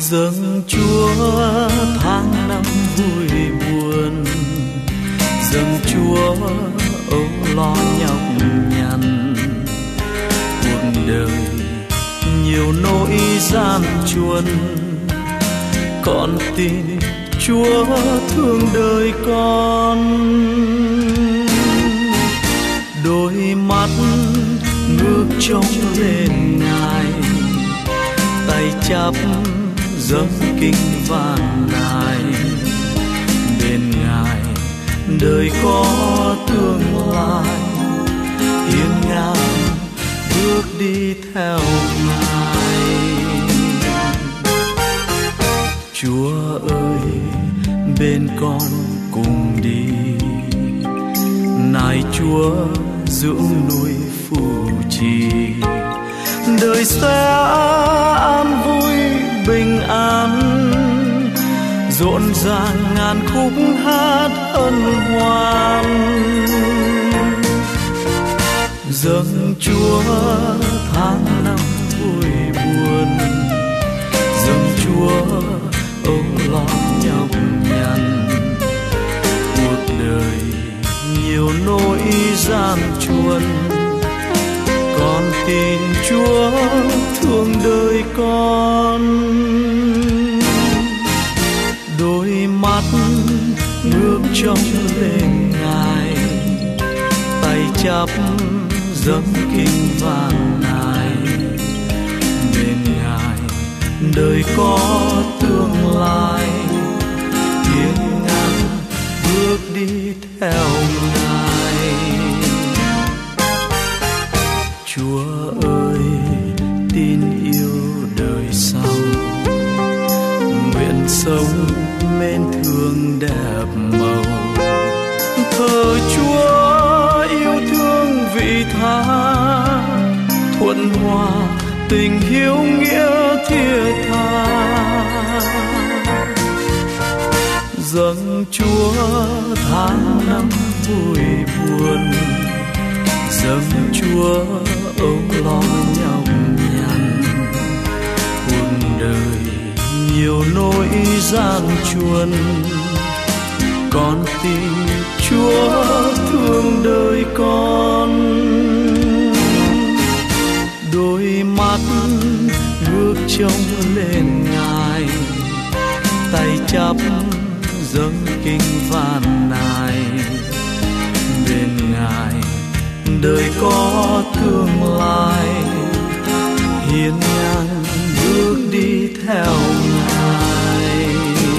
Dâng Chúa tháng năm vui buồn, dâng Chúa âu lo nhọc nhằn. Cuộc đời nhiều nỗi gian truân, con tin Chúa thương đời con. Đôi mắt ngước trông lên Ngài, tay chắp dâng kinh vạn nài. Bên Ngài đời có tương lai, hiên ngang bước đi theo Ngài. Chúa ơi bên con cùng đi, nài Chúa dưỡng nuôi phù trì. Đời sẽ an vui bình an, rộn ràng ngàn khúc hát hân hoan. Dâng Chúa tháng năm vui buồn, dâng Chúa âu lo nhọc nhằn. Cuộc đời nhiều nỗi gian truân, con tin Chúa thương đời con. Đôi mắt ngước trông lên Ngài, tay chắp dâng kinh vạn nài. Bên Ngài đời có tương lai, hiên ngang bước đi theo Ngài. Chúa ơi tin yêu đời sau, nguyện sống mến thương đẹp màu. Thờ Chúa yêu thương vị tha, thuận hòa tình hiếu nghĩa thiết tha. Dâng Chúa tháng năm vui buồn, dâng Chúa âu lo nhọc nhằn. Cuộc đời nhiều nỗi gian truân, con tin Chúa thương đời con. Đôi mắt ngước trông lên Ngài, tay chắp dâng kinh vạn nài. Bên Ngài đời có tương lai, hiên ngang bước đi theo Ngài.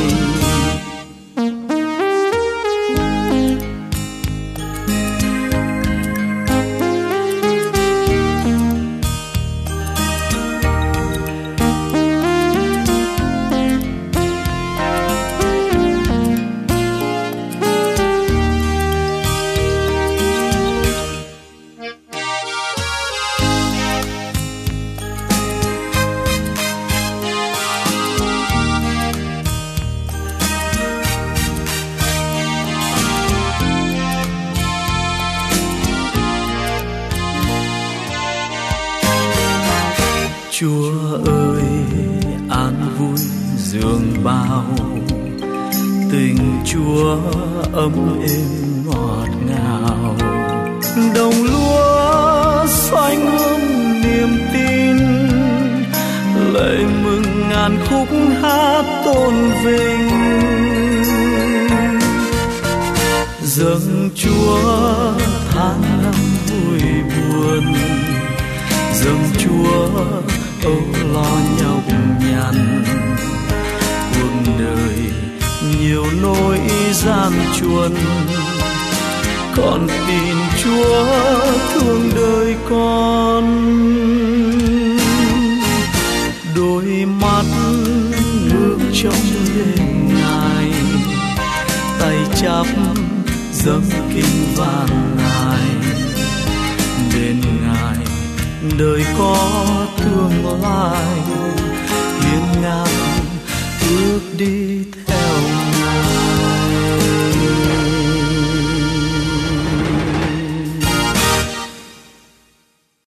Chúa ơi an vui dường bao, tình Chúa ấm êm ngọt ngào. Đồng lúa xanh ươm niềm tin, lời mừng ngàn khúc hát tôn vinh. Dâng Chúa tháng năm vui buồn, dâng Chúa âu lo nhọc nhằn. Cuộc đời nhiều nỗi gian truân, con tin Chúa thương đời con. Đôi mắt ngước trông lên Ngài, tay chắp dâng kinh vạn nài. Bên Ngài đời có tương lai, hiên ngang bước đi theo